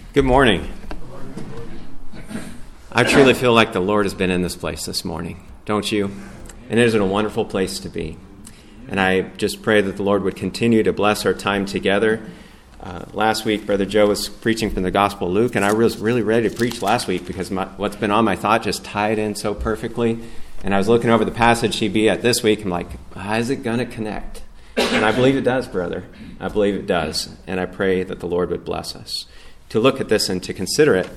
Good morning. I truly feel like the Lord has been in this place this morning, don't you? And it is a wonderful place to be. And I just pray that the Lord would continue to bless our time together. Last week, Brother Joe was preaching from the Gospel of Luke, and I was really ready to preach last week because what's been on my thought just tied in so perfectly. And I was looking over the passage he'd be at this week. I'm like, how is it going to connect? And I believe it does, brother. I believe it does. And I pray that the Lord would bless us to look at this and to consider it.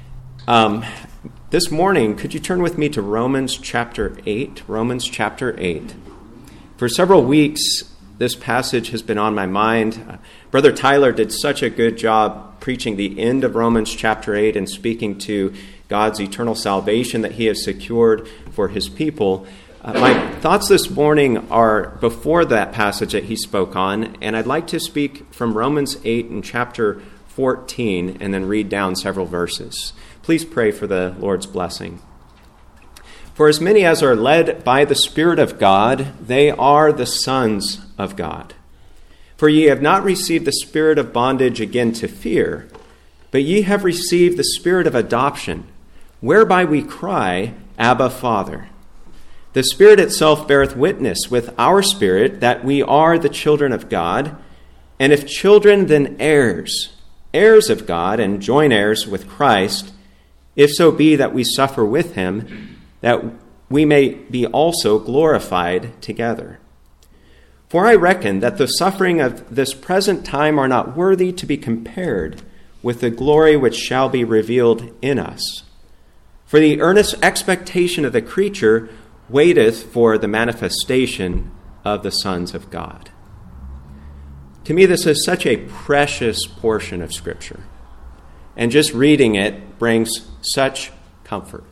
This morning, could you turn with me to Romans chapter 8? Romans chapter 8. For several weeks, this passage has been on my mind. Brother Tyler did such a good job preaching the end of Romans chapter 8 and speaking to God's eternal salvation that he has secured for his people. My thoughts this morning are before that passage that he spoke on, and I'd like to speak from Romans 8 and chapter 14 and then read down several verses. Please pray for the Lord's blessing. For as many as are led by the Spirit of God, they are the sons of God. For ye have not received the spirit of bondage again to fear, but ye have received the spirit of adoption, whereby we cry, Abba, Father. The Spirit itself beareth witness with our spirit that we are the children of God, and if children, then heirs, heirs of God, and joint heirs with Christ, if so be that we suffer with him, that we may be also glorified together. For I reckon that the suffering of this present time are not worthy to be compared with the glory which shall be revealed in us. For the earnest expectation of the creature waiteth for the manifestation of the sons of God. To me, this is such a precious portion of Scripture. And just reading it brings such comfort.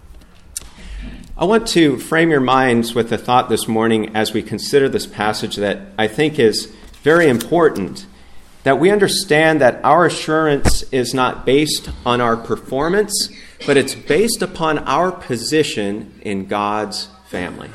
I want to frame your minds with a thought this morning as we consider this passage that I think is very important, that we understand that our assurance is not based on our performance, but it's based upon our position in God's family.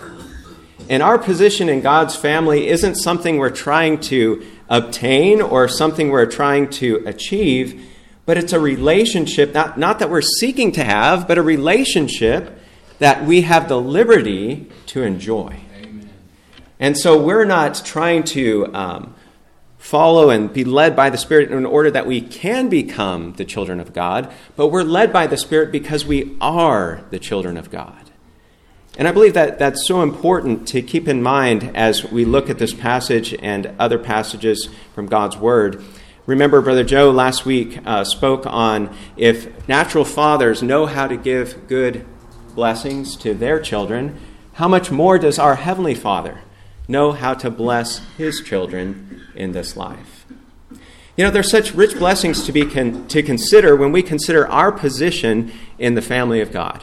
And our position in God's family isn't something we're trying to obtain or something we're trying to achieve, but it's a relationship, not that we're seeking to have, but a relationship that we have the liberty to enjoy. Amen. And so we're not trying to follow and be led by the Spirit in order that we can become the children of God, but we're led by the Spirit because we are the children of God. And I believe that that's so important to keep in mind as we look at this passage and other passages from God's Word. Remember, Brother Joe last week spoke on if natural fathers know how to give good blessings to their children, how much more does our Heavenly Father know how to bless his children in this life? You know, there's such rich blessings to consider when we consider our position in the family of God.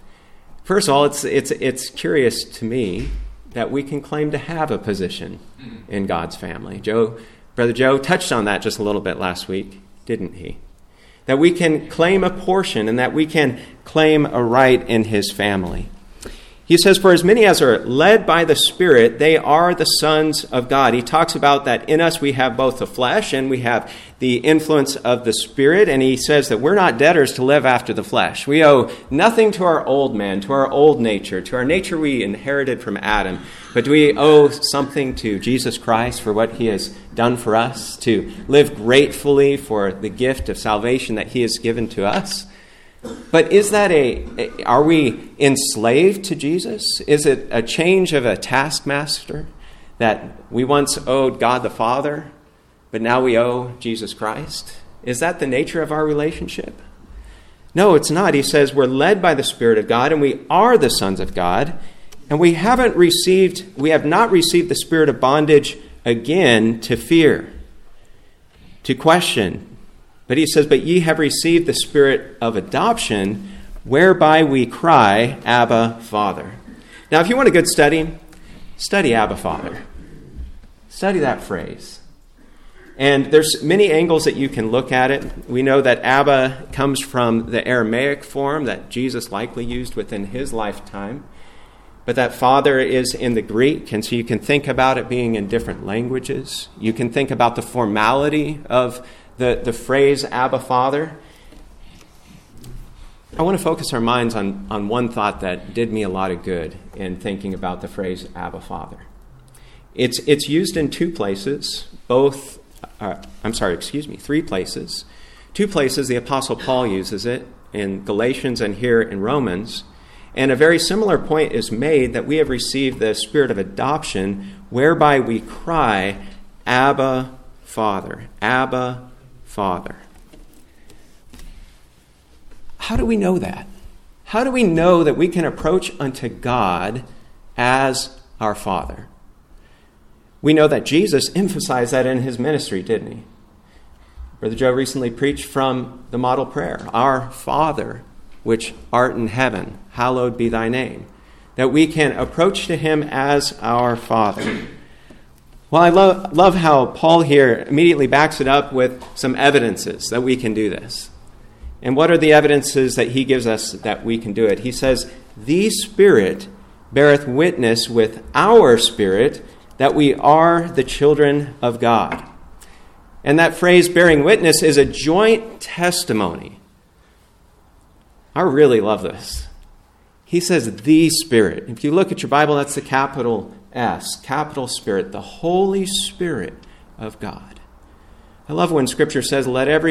First of all, it's curious to me that we can claim to have a position in God's family. Brother Joe touched on that just a little bit last week, didn't he? That we can claim a portion and that we can claim a right in his family. He says, for as many as are led by the Spirit, they are the sons of God. He talks about that in us we have both the flesh and we have the influence of the Spirit. And he says that we're not debtors to live after the flesh. We owe nothing to our old man, to our old nature, to our nature we inherited from Adam. But we owe something to Jesus Christ for what he has done for us, to live gratefully for the gift of salvation that he has given to us. But is that are we enslaved to Jesus? Is it a change of a taskmaster that we once owed God the Father, but now we owe Jesus Christ? Is that the nature of our relationship? No, it's not. He says we're led by the Spirit of God and we are the sons of God, and we have not received the spirit of bondage again to fear, to question. But he says, but ye have received the spirit of adoption, whereby we cry, Abba, Father. Now, if you want a good study Abba, Father. Study that phrase. And there's many angles that you can look at it. We know that Abba comes from the Aramaic form that Jesus likely used within his lifetime. But that Father is in the Greek, and so you can think about it being in different languages. You can think about the formality of the phrase Abba, Father. I want to focus our minds on one thought that did me a lot of good in thinking about the phrase Abba Father. It's used in three places. Two places the Apostle Paul uses it, in Galatians and here in Romans. And a very similar point is made that we have received the spirit of adoption, whereby we cry, Abba, Father. Abba, Father. How do we know that? How do we know that we can approach unto God as our Father? We know that Jesus emphasized that in his ministry, didn't he? Brother Joe recently preached from the model prayer, Our Father, which art in heaven, hallowed be thy name. That we can approach to him as our Father. Well, I love how Paul here immediately backs it up with some evidences that we can do this. And what are the evidences that he gives us that we can do it? He says, the Spirit beareth witness with our spirit that we are the children of God. And that phrase, bearing witness, is a joint testimony. I really love this. He says, the Spirit. If you look at your Bible, that's the capital S, capital Spirit, the Holy Spirit of God. I love when Scripture says,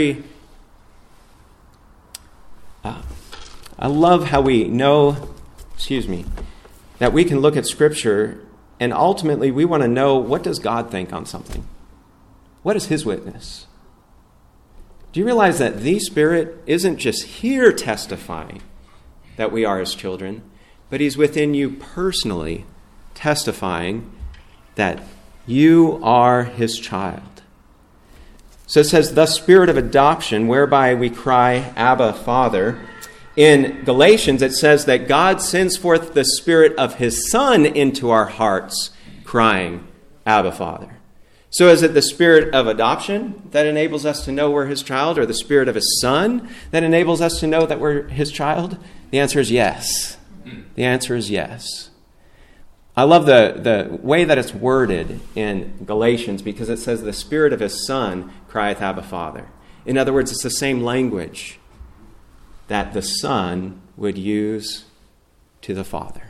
I love how we know, that we can look at Scripture and ultimately we want to know, what does God think on something? What is his witness? Do you realize that the Spirit isn't just here testifying that we are his children, but he's within you personally testifying that you are his child? So it says, the Spirit of adoption, whereby we cry, Abba, Father. In Galatians, it says that God sends forth the Spirit of his Son into our hearts, crying, Abba, Father. So is it the Spirit of adoption that enables us to know we're his child, or the Spirit of his Son that enables us to know that we're his child? The answer is yes. The answer is yes. I love the way that it's worded in Galatians, because it says the Spirit of his Son crieth, Abba, Father. In other words, it's the same language that the Son would use to the Father.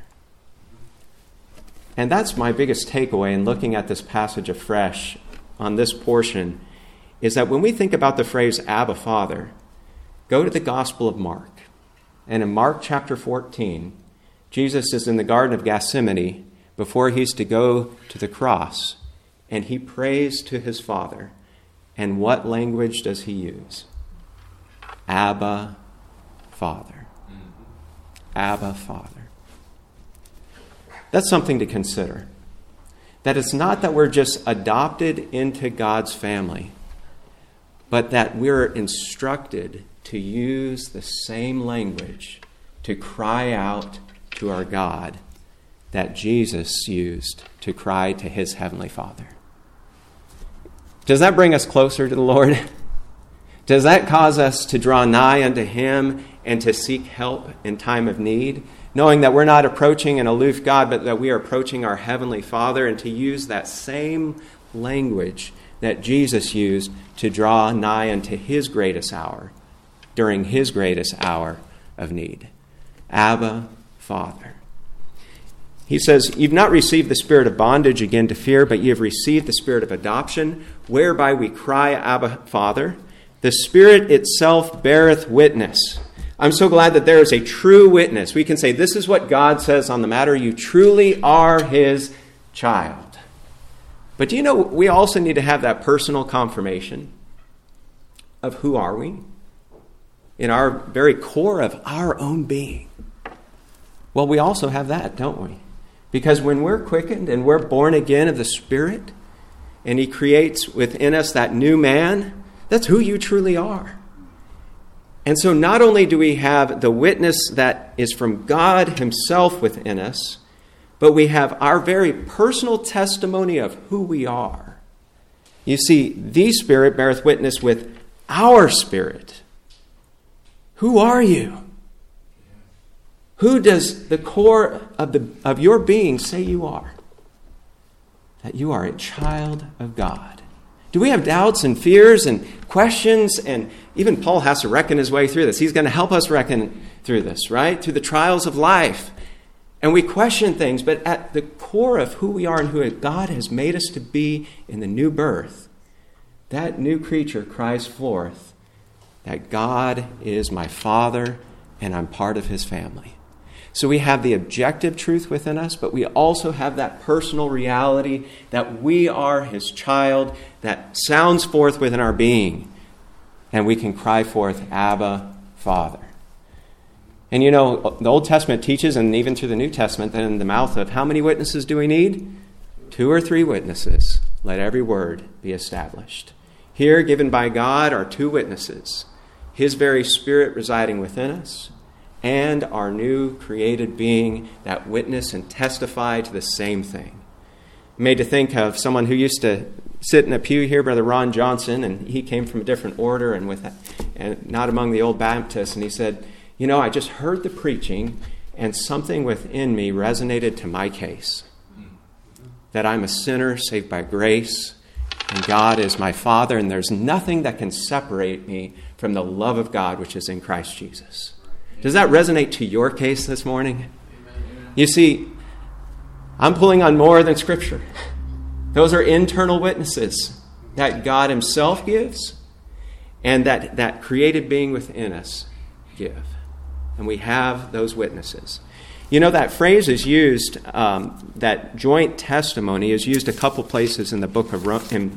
And that's my biggest takeaway in looking at this passage afresh on this portion, is that when we think about the phrase Abba, Father, go to the Gospel of Mark. And in Mark chapter 14, Jesus is in the Garden of Gethsemane before he's to go to the cross, and he prays to his Father. And what language does he use? Abba, Father. Abba, Father. That's something to consider. That it's not that we're just adopted into God's family, but that we're instructed to use the same language to cry out to our God that Jesus used to cry to his heavenly Father. Does that bring us closer to the Lord? Does that cause us to draw nigh unto him and to seek help in time of need? Knowing that we're not approaching an aloof God, but that we are approaching our Heavenly Father, and to use that same language that Jesus used to draw nigh unto his greatest hour, during his greatest hour of need. Abba, Father. He says, you've not received the spirit of bondage again to fear, but you have received the spirit of adoption, whereby we cry, Abba, Father. The Spirit itself beareth witness. I'm so glad that there is a true witness. We can say, this is what God says on the matter. You truly are his child. But do you know, we also need to have that personal confirmation of who are we? In our very core of our own being. Well, we also have that, don't we? Because when we're quickened and we're born again of the Spirit, and he creates within us that new man, that's who you truly are. And so not only do we have the witness that is from God himself within us, but we have our very personal testimony of who we are. You see, the Spirit beareth witness with our spirit. Who are you? Who does the core of your being say you are? That you are a child of God. Do we have doubts and fears and questions? And even Paul has to reckon his way through this. He's going to help us reckon through this, right? Through the trials of life. And we question things, but at the core of who we are and who God has made us to be in the new birth, that new creature cries forth that God is my Father and I'm part of his family. So we have the objective truth within us, but we also have that personal reality that we are his child that sounds forth within our being. And we can cry forth, Abba, Father. And you know, the Old Testament teaches, and even through the New Testament, that in the mouth of how many witnesses do we need? 2 or 3 witnesses. Let every word be established. Here, given by God, are 2 witnesses. His very Spirit residing within us, and our new created being that witness and testify to the same thing. I'm made to think of someone who used to sit in a pew here, Brother Ron Johnson, and he came from a different order and not among the old Baptists, and he said, you know, I just heard the preaching and something within me resonated to my case. That I'm a sinner saved by grace, and God is my Father, and there's nothing that can separate me from the love of God which is in Christ Jesus. Does that resonate to your case this morning? You see, I'm pulling on more than Scripture. Those are internal witnesses that God himself gives and that created being within us give. And we have those witnesses. You know, that phrase is used, that joint testimony is used a couple places in the book of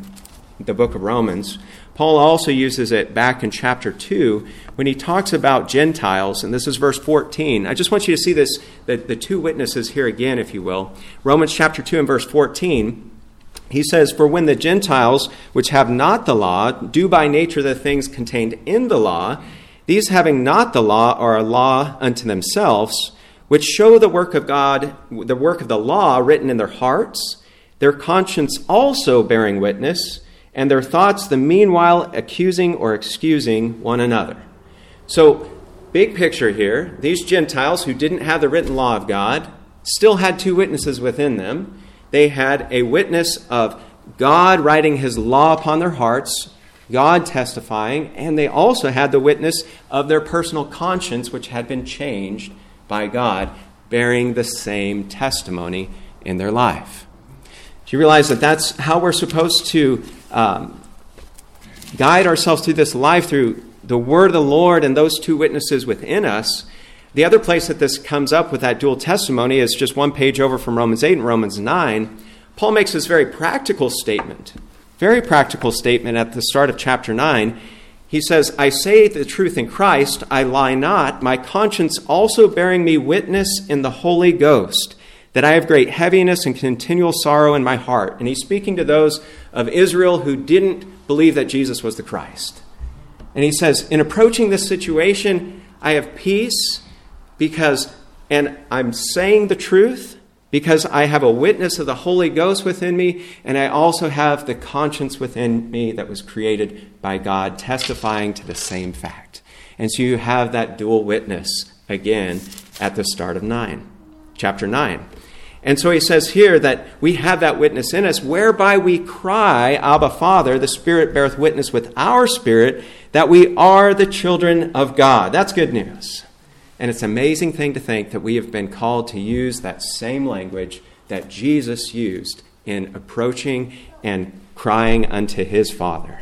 Romans. Paul also uses it back in chapter 2 when he talks about Gentiles, and this is verse 14. I just want you to see this, the 2 witnesses here again, if you will. Romans chapter 2 and verse 14, he says, For when the Gentiles, which have not the law, do by nature the things contained in the law, these having not the law are a law unto themselves, which show the work of God, the work of the law written in their hearts, their conscience also bearing witness, and their thoughts the meanwhile accusing or excusing one another. So, big picture here, these Gentiles who didn't have the written law of God still had 2 witnesses within them. They had a witness of God writing his law upon their hearts, God testifying, and they also had the witness of their personal conscience, which had been changed by God, bearing the same testimony in their life. Do you realize that that's how we're supposed to guide ourselves through this life, through the word of the Lord and those 2 witnesses within us? The other place that this comes up with that dual testimony is just 1 page over from Romans 8 and Romans 9. Paul makes this very practical statement at the start of chapter 9. He says, I say the truth in Christ, I lie not, my conscience also bearing me witness in the Holy Ghost, that I have great heaviness and continual sorrow in my heart. And he's speaking to those of Israel who didn't believe that Jesus was the Christ. And he says, in approaching this situation, I have peace and I'm saying the truth because I have a witness of the Holy Ghost within me, and I also have the conscience within me that was created by God testifying to the same fact. And so you have that dual witness again at the start of chapter 9. And so he says here that we have that witness in us, whereby we cry, Abba, Father, the Spirit beareth witness with our spirit that we are the children of God. That's good news. And it's an amazing thing to think that we have been called to use that same language that Jesus used in approaching and crying unto his Father.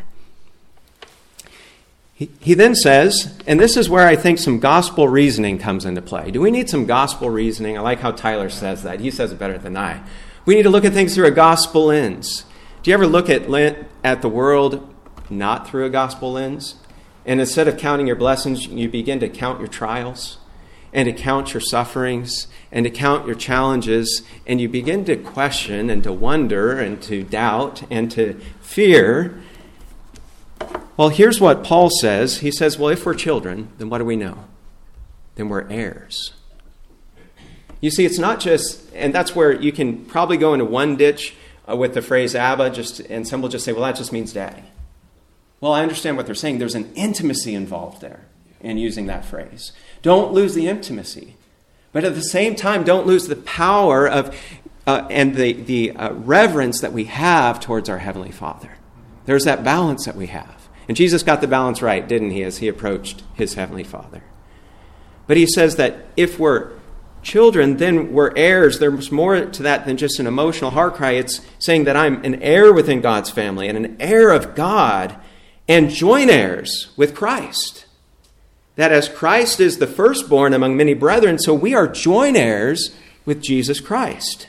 He then says, and this is where I think some gospel reasoning comes into play. Do we need some gospel reasoning? I like how Tyler says that. He says it better than I. We need to look at things through a gospel lens. Do you ever look at the world not through a gospel lens? And instead of counting your blessings, you begin to count your trials and to count your sufferings and to count your challenges, and you begin to question and to wonder and to doubt and to fear. Well, here's what Paul says. He says, well, if we're children, then what do we know? Then we're heirs. You see, it's not just, and that's where you can probably go into one ditch with the phrase Abba, and some will just say, well, that just means daddy. Well, I understand what they're saying. There's an intimacy involved there in using that phrase. Don't lose the intimacy. But at the same time, don't lose the power of and the reverence that we have towards our Heavenly Father. There's that balance that we have. And Jesus got the balance right, didn't he, as he approached his heavenly Father? But he says that if we're children, then we're heirs. There's more to that than just an emotional heart cry. It's saying that I'm an heir within God's family and an heir of God and joint heirs with Christ. That as Christ is the firstborn among many brethren, so we are joint heirs with Jesus Christ.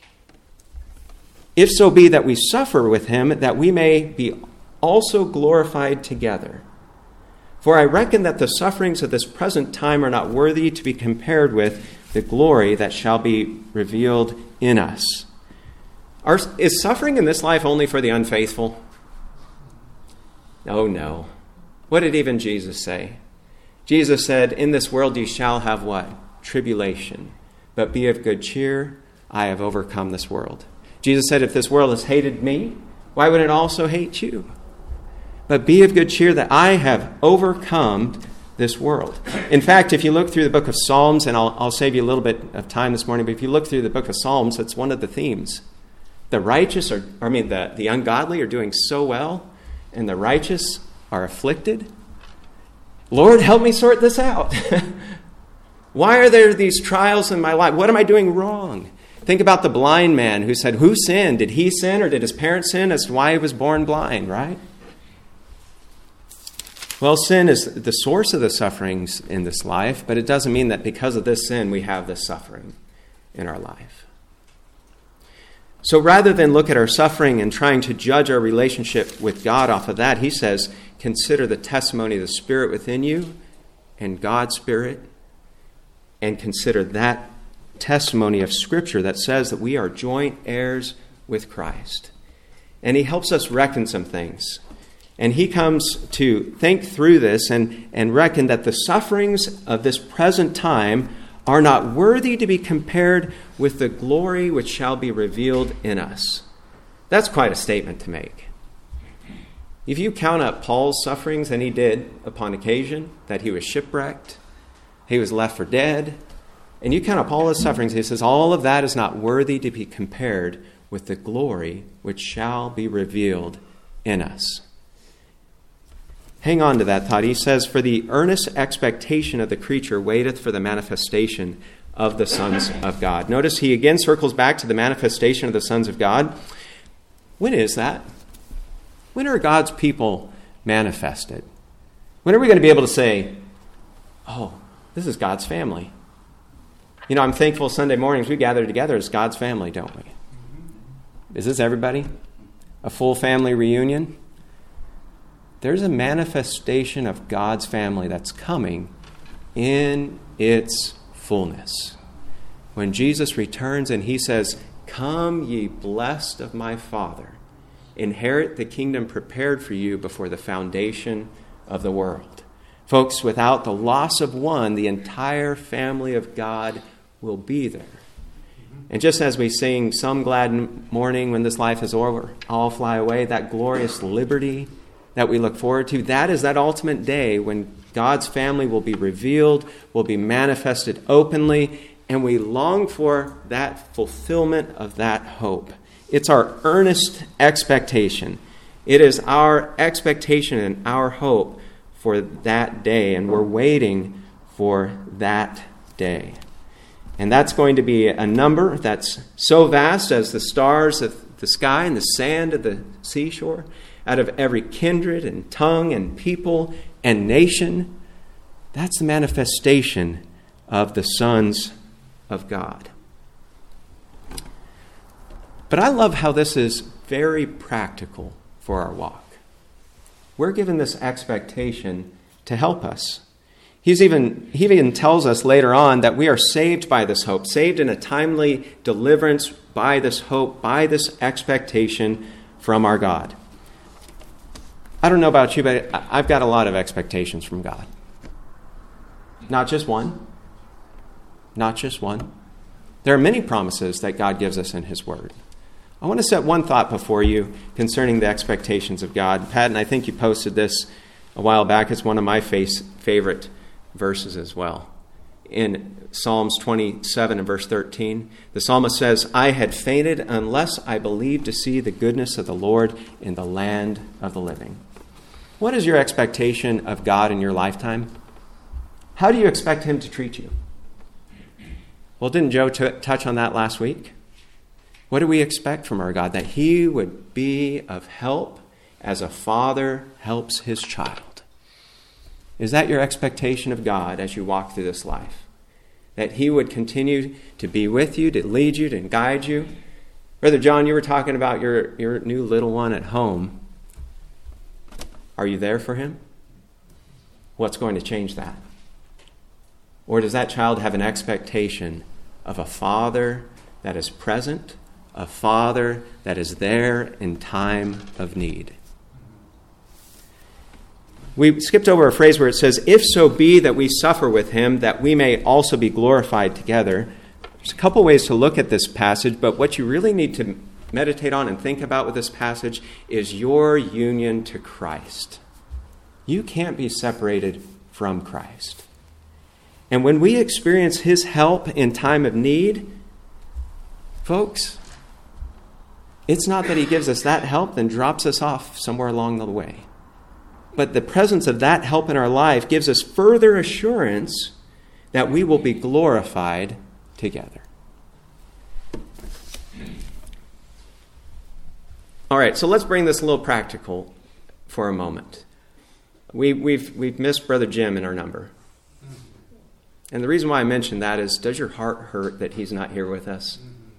If so be that we suffer with him, that we may be also glorified together. For I reckon that the sufferings of this present time are not worthy to be compared with the glory that shall be revealed in us. Is suffering in this life only for the unfaithful? Oh, no. What did even Jesus say? Jesus said, in this world you shall have what? Tribulation. But be of good cheer, I have overcome this world. Jesus said, if this world has hated me, why would it also hate you? But be of good cheer that I have overcome this world. In fact, if you look through the book of Psalms, and I'll save you a little bit of time this morning, but if you look through the book of Psalms, that's one of the themes. The righteous the ungodly are doing so well, and the righteous are afflicted. Lord, help me sort this out. Why are there these trials in my life? What am I doing wrong? Think about the blind man who said, who sinned? Did he sin or did his parents sin as to why he was born blind, right? Well, sin is the source of the sufferings in this life, but it doesn't mean that because of this sin we have this suffering in our life. So rather than look at our suffering and trying to judge our relationship with God off of that, he says, consider the testimony of the Spirit within you and God's Spirit, and consider that testimony of Scripture that says that we are joint heirs with Christ. And he helps us reckon some things. And he comes to think through this and reckon that the sufferings of this present time are not worthy to be compared with the glory which shall be revealed in us. That's quite a statement to make. If you count up Paul's sufferings, and he did upon occasion, that he was shipwrecked, he was left for dead, and you count up all his sufferings, he says all of that is not worthy to be compared with the glory which shall be revealed in us. Hang on to that thought. He says, for the earnest expectation of the creature waiteth for the manifestation of the sons of God. Notice he again circles back to the manifestation of the sons of God. When is that? When are God's people manifested? When are we going to be able to say, oh, this is God's family? You know, I'm thankful Sunday mornings we gather together as God's family, don't we? Is this everybody? A full family reunion? There's a manifestation of God's family that's coming in its fullness. When Jesus returns and he says, come ye blessed of my Father, inherit the kingdom prepared for you before the foundation of the world. Folks, without the loss of one, the entire family of God will be there. And just as we sing some glad morning when this life is over, all fly away, that glorious liberty that we look forward to, that is that ultimate day when God's family will be revealed, will be manifested openly, and we long for that fulfillment of that hope. It's our earnest expectation. It is our expectation and our hope for that day, and we're waiting for that day. And that's going to be a number that's so vast as the stars of the sky and the sand of the seashore, out of every kindred and tongue and people and nation. That's the manifestation of the sons of God. But I love how this is very practical for our walk. We're given this expectation to help us. He even tells us later on that we are saved by this hope, saved in a timely deliverance by this hope, by this expectation from our God. I don't know about you, but I've got a lot of expectations from God. Not just one. Not just one. There are many promises that God gives us in his word. I want to set one thought before you concerning the expectations of God. Pat, and I think you posted this a while back. It's one of my favorite verses as well. in Psalms 27 and verse 13. The psalmist says, I had fainted unless I believed to see the goodness of the Lord in the land of the living. What is your expectation of God in your lifetime? How do you expect him to treat you? Well, didn't Joe touch on that last week? What do we expect from our God? That he would be of help as a father helps his child. Is that your expectation of God as you walk through this life? That he would continue to be with you, to lead you, to guide you? Brother John, you were talking about your new little one at home. Are you there for him? What's going to change that? Or does that child have an expectation of a father that is present, a father that is there in time of need? We skipped over a phrase where it says, if so be that we suffer with him, that we may also be glorified together. There's a couple ways to look at this passage, but what you really need to meditate on and think about with this passage is your union to Christ. You can't be separated from Christ. And when we experience his help in time of need, folks, it's not that he gives us that help and drops us off somewhere along the way. But the presence of that help in our life gives us further assurance that we will be glorified together. All right, so let's bring this a little practical for a moment. We've missed Brother Jim in our number. And the reason why I mention that is, does your heart hurt that he's not here with us?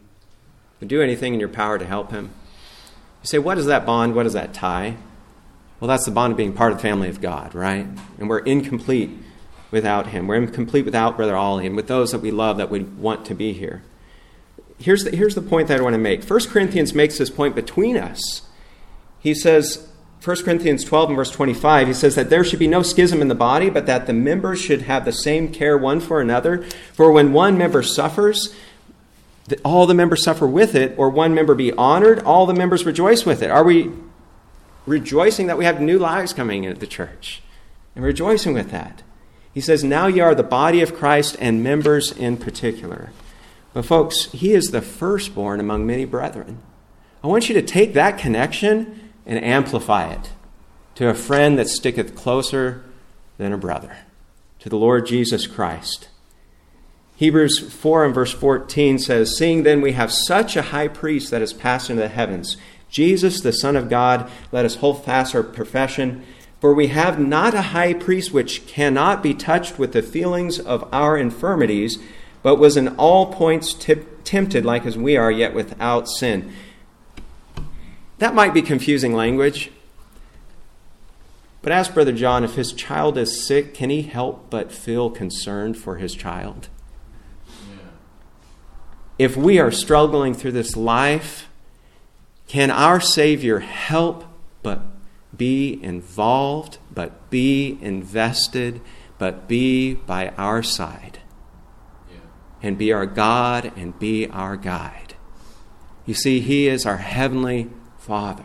Do anything in your power to help him. You say, what is that bond? What is that tie? Well, that's the bond of being part of the family of God, right? And we're incomplete without him. We're incomplete without Brother Ollie and with those that we love that we want to be here. Here's the point that I want to make. 1 Corinthians makes this point between us. He says, 1 Corinthians 12 and verse 25, he says that there should be no schism in the body, but that the members should have the same care one for another. For when one member suffers, all the members suffer with it, or one member be honored, all the members rejoice with it. Are we rejoicing that we have new lives coming into the church? And rejoicing with that. He says, now ye are the body of Christ and members in particular. But folks, he is the firstborn among many brethren. I want you to take that connection and amplify it to a friend that sticketh closer than a brother, to the Lord Jesus Christ. Hebrews 4 and verse 14 says, seeing then we have such a high priest that has passed into the heavens, Jesus, the Son of God, let us hold fast our profession. For we have not a high priest which cannot be touched with the feelings of our infirmities, but was in all points tempted like as we are, yet without sin. That might be confusing language. But ask Brother John, if his child is sick, can he help but feel concerned for his child? Yeah. If we are struggling through this life, can our Savior help but be involved, but be invested, but be by our side? Yeah. And be our God and be our guide. You see, he is our heavenly Father.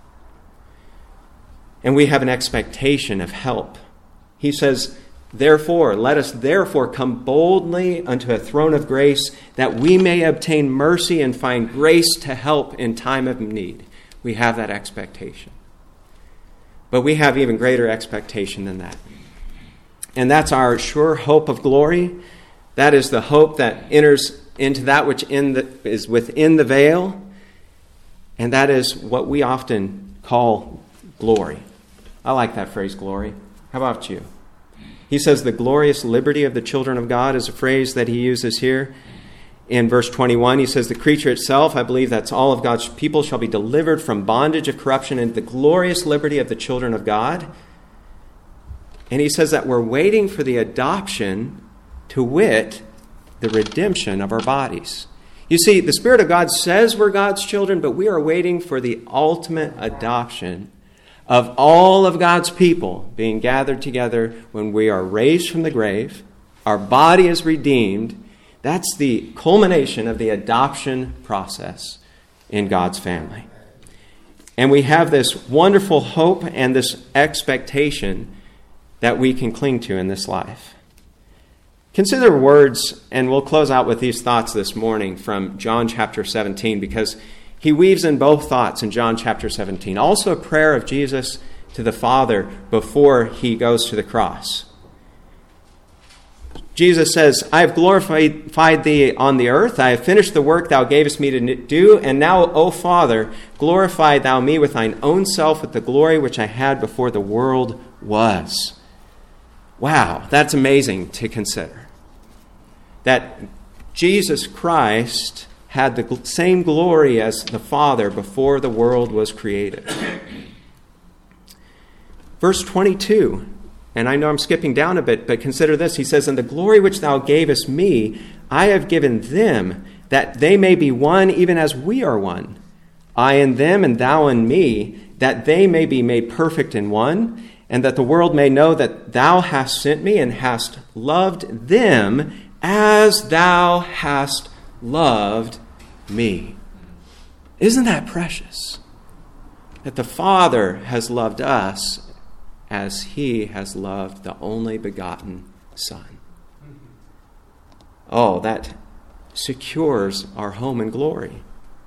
And we have an expectation of help. He says, therefore, let us therefore come boldly unto a throne of grace, that we may obtain mercy and find grace to help in time of need. We have that expectation. But we have even greater expectation than that. And that's our sure hope of glory. That is the hope that enters into that which is within the veil. And that is what we often call glory. I like that phrase, glory. How about you? He says the glorious liberty of the children of God is a phrase that he uses here. In verse 21, he says the creature itself, I believe that's all of God's people, shall be delivered from bondage of corruption into the glorious liberty of the children of God. And he says that we're waiting for the adoption, to wit, the redemption of our bodies. You see, the Spirit of God says we're God's children, but we are waiting for the ultimate adoption of all of God's people being gathered together when we are raised from the grave, our body is redeemed. That's the culmination of the adoption process in God's family. And we have this wonderful hope and this expectation that we can cling to in this life. Consider words, and we'll close out with these thoughts this morning from John chapter 17, because he weaves in both thoughts in John chapter 17. Also a prayer of Jesus to the Father before he goes to the cross. Jesus says, I have glorified thee on the earth. I have finished the work thou gavest me to do. And now, O Father, glorify thou me with thine own self with the glory which I had before the world was. Wow, that's amazing to consider. That Jesus Christ had the same glory as the Father before the world was created. Verse 22, and I know I'm skipping down a bit, but consider this. He says, and the glory which thou gavest me, I have given them, that they may be one even as we are one. I in them and thou in me, that they may be made perfect in one, and that the world may know that thou hast sent me and hast loved them as thou hast loved me. Isn't that precious? That the Father has loved us as he has loved the only begotten Son. Oh, that secures our home in glory.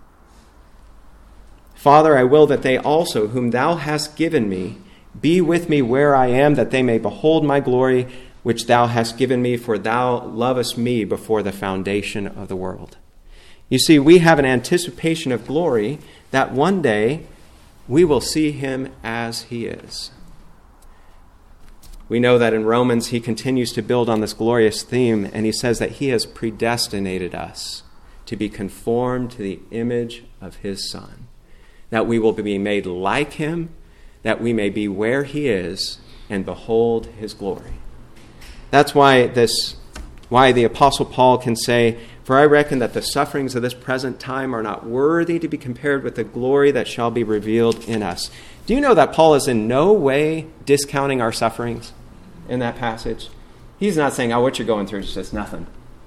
Father, I will that they also, whom thou hast given me, be with me where I am, that they may behold my glory, which thou hast given me, for thou lovest me before the foundation of the world. You see, we have an anticipation of glory that one day we will see him as he is. We know that in Romans he continues to build on this glorious theme, and he says that he has predestinated us to be conformed to the image of his Son, that we will be made like him, that we may be where he is and behold his glory. That's why the Apostle Paul can say, for I reckon that the sufferings of this present time are not worthy to be compared with the glory that shall be revealed in us. Do you know that Paul is in no way discounting our sufferings in that passage? He's not saying, what you're going through is just nothing.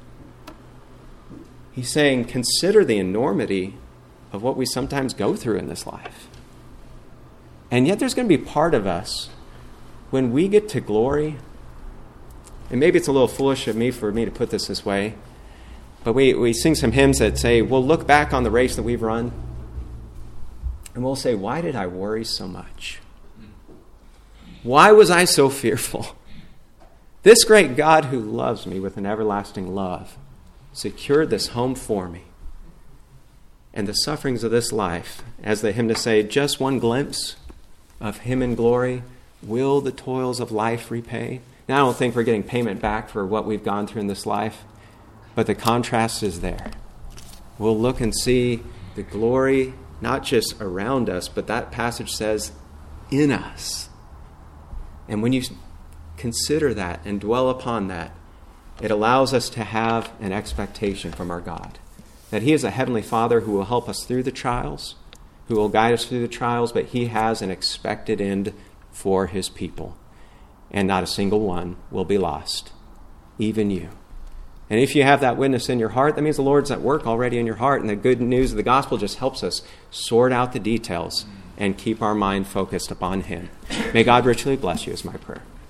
He's saying, consider the enormity of what we sometimes go through in this life. And yet there's going to be part of us when we get to glory. And maybe it's a little foolish of me for me to put this way, but we sing some hymns that say, we'll look back on the race that we've run, and we'll say, why did I worry so much? Why was I so fearful? This great God who loves me with an everlasting love secured this home for me. And the sufferings of this life, as the hymn to say, just one glimpse of him in glory, will the toils of life repay? Now, I don't think we're getting payment back for what we've gone through in this life, but the contrast is there. We'll look and see the glory, not just around us, but that passage says, in us. And when you consider that and dwell upon that, it allows us to have an expectation from our God, that he is a heavenly Father who will help us through the trials, who will guide us through the trials, but he has an expected end for his people. And not a single one will be lost, even you. And if you have that witness in your heart, that means the Lord's at work already in your heart, and the good news of the gospel just helps us sort out the details and keep our mind focused upon him. May God richly bless you is my prayer.